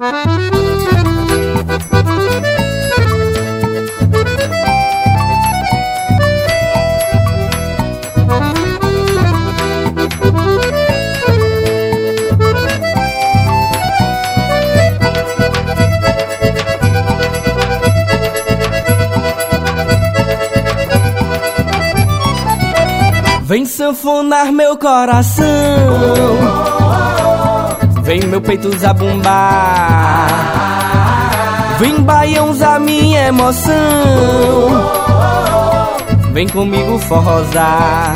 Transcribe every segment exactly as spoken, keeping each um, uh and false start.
Vem sanfonar meu coração, vem meu peito zabumbar, vem baiãozar minha emoção, vem comigo forrosar.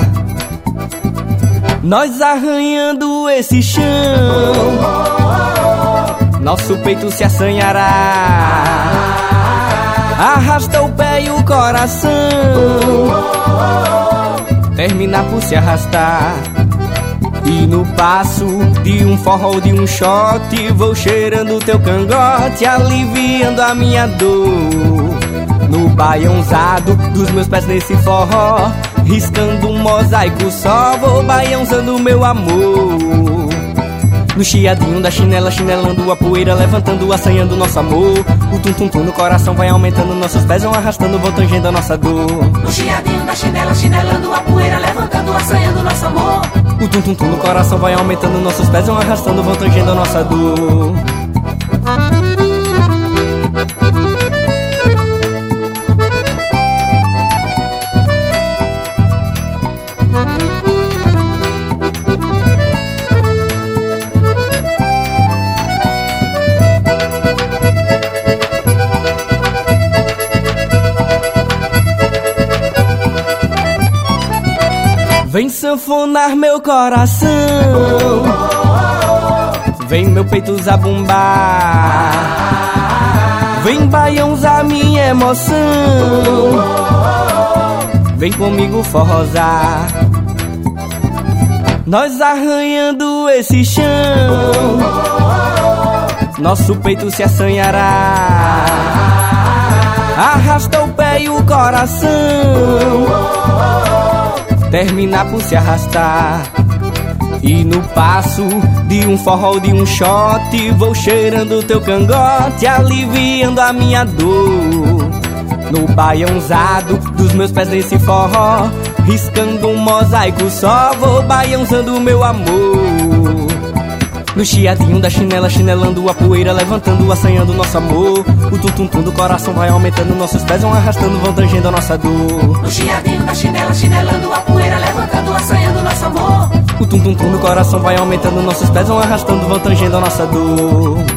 Nós arranhando esse chão, nosso peito se assanhará. Arrasta o pé e o coração, termina por se arrastar. E no passo de um forró ou de um shot, vou cheirando teu cangote, aliviando a minha dor. No baiãozado dos meus pés nesse forró, riscando um mosaico só, vou baiãozando meu amor. No chiadinho da chinela, chinelando a poeira, levantando, assanhando nosso amor. O tum-tum-tum no coração vai aumentando, nossos pés vão arrastando, vão tangendo a nossa dor. No chiadinho da chinela, chinelando a poeira, levantando, assanhando nosso amor. O tum-tum-tum no coração vai aumentando, nossos pés vão arrastando, vão tangendo a nossa dor. Vem sanfonar meu coração, vem meu peito zabumbar, vem baiãozar minha emoção, vem comigo forrosar. Nós arranhando esse chão, nosso peito se assanhará. Arrasta o pé e o coração, termina por se arrastar. E no passo de um forró ou de um shot, vou cheirando teu cangote, aliviando a minha dor. No baiãozado dos meus pés nesse forró, riscando um mosaico só, vou baiãozando meu amor. No chiadinho da chinela, chinelando a poeira, levantando, assanhando nosso amor. O tum-tum-tum do coração vai aumentando, nossos pés vão arrastando, vão tangendo a nossa dor. No chiadinho da chinela, chinelando a poeira, levantando, assanhando nosso amor. O tum-tum-tum do coração vai aumentando, nossos pés vão arrastando, vão tangendo a nossa dor.